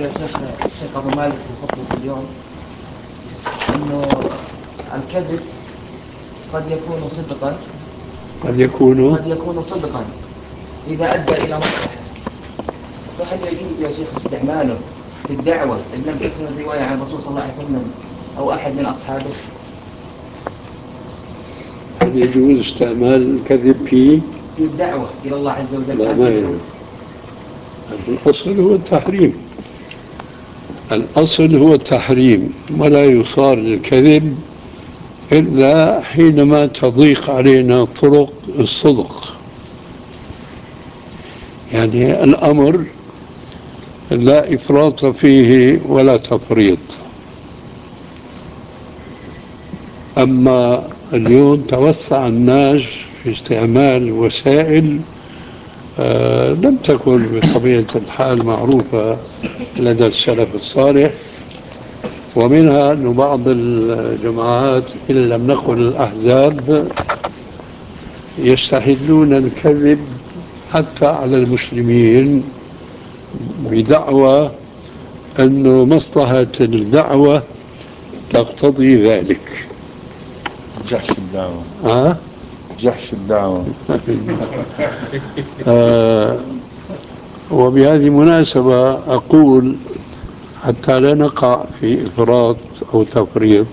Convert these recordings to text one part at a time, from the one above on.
يا شيخ الشيخ أبو مالك في خطبة اليوم أنه الكذب قد يكون صدقا قد يكون صدقا إذا أدى إلى مصلحة، فهل يجوز يا شيخ استعماله في الدعوة إن لم تكن الرواية عن الرسول صلى الله عليه وسلم أو أحد من أصحابه؟ هل يجوز استعمال الكذب في الدعوة إلى الله عز وجل؟ لا، ما يجوز. الأصل هو التحريم، الأصل هو التحريم، ولا يصار للكذب إلا حينما تضيق علينا طرق الصدق. يعني الأمر لا إفراط فيه ولا تفريط. أما اليوم توسع الناس في استعمال وسائل لم تكن بطبيعة الحال معروفة لدى السلف الصالح، ومنها أن بعض الجماعات إن لم نقل الأحزاب يستحلون الكذب حتى على المسلمين بدعوى أن مصلحة الدعوة تقتضي ذلك. جحش الدعوة. جحش الدعوة. وبهذه المناسبة أقول حتى لا نقع في إفراط أو تفريط،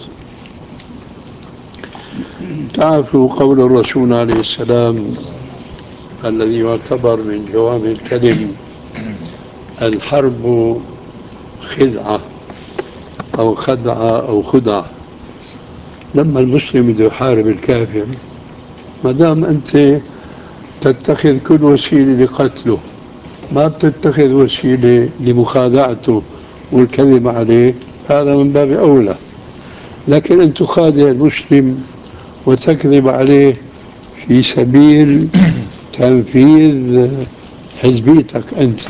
تعرفوا قول الرسول عليه السلام الذي يعتبر من جوامع الكلم: الحرب خدعة أو خدعة أو خدعة. لما المسلم بده يحارب الكافر، ما دام أنت تتخذ كل وسيلة لقتله، ما بتتخذ وسيلة لمخادعته والكذب عليه، هذا من باب أولى. لكن أن تخادع المسلم وتكذب عليه في سبيل تنفيذ حزبيتك أنت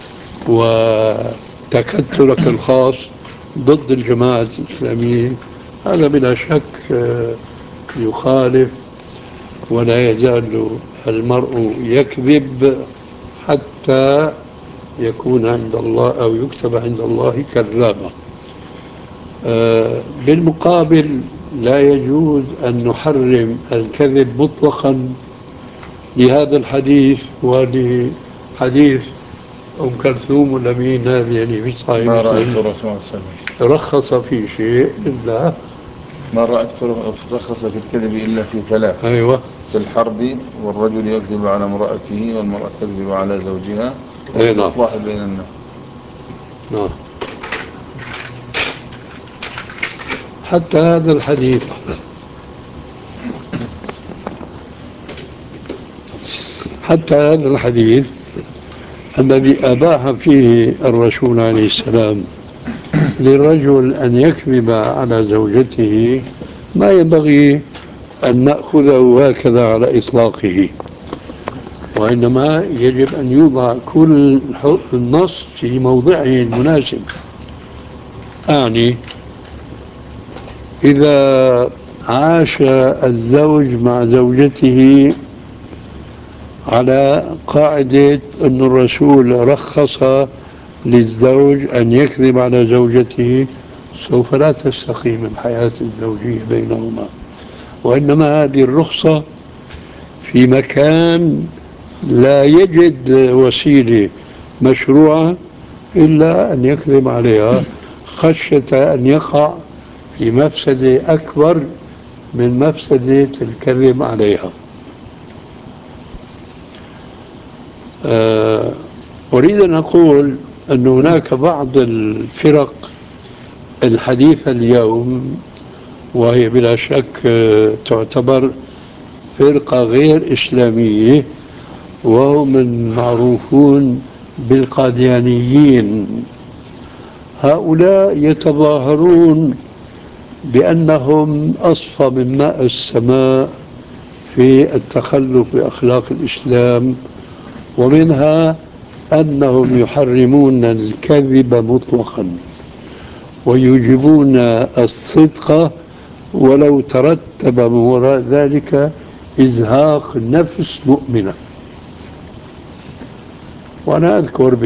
وتكتلك الخاص ضد الجماعة الإسلامية، هذا بلا شك يخالف. ولا يزال المرء يكذب حتى يكون عند الله أو يكتب عند الله كذابا. بالمقابل لا يجوز أن نحرم الكذب مطلقا لهذا الحديث ولحديث أم كلثوم الأمين هذه يعني في صحيح ما رأيت مسلم الرسول صلى الله عليه وسلم رخص في شيء إلا ما رأيت رخص في الكذب إلا في ثلاث: أيوة، في الحرب، والرجل يكذب على امرأته، والمرأة تكذب على زوجها، وفي أي نعم، الإصلاح بين الناس. نعم. حتى هذا الحديث الذي أباح فيه الرسول عليه السلام للرجل أن يكذب على زوجته، ما ينبغي أن نأخذه هكذا على إطلاقه، وإنما يجب أن يوضع كل النص في موضعه المناسب. أعني إذا عاش الزوج مع زوجته على قاعدة أن الرسول رخص للزوج أن يكذب على زوجته، سوف لا تستقيم الحياة الزوجية بينهما، وإنما هذه الرخصة في مكان لا يجد وسيلة مشروعة إلا أن يكذب عليها خشية أن يقع في مفسدة أكبر من مفسدة الكذب عليها. أريد أن أقول أن هناك بعض الفرق الحديثة اليوم، وهي بلا شك تعتبر فرقة غير إسلامية، وهم المعروفون بالقاديانيين. هؤلاء يتظاهرون بأنهم أصفى من ماء السماء في التخلق بأخلاق الإسلام، ومنها أنهم يحرمون الكذب مطلقا ويوجبون الصدق ولو ترتب من وراء ذلك إزهاق نفس مؤمنة. وأنا أذكر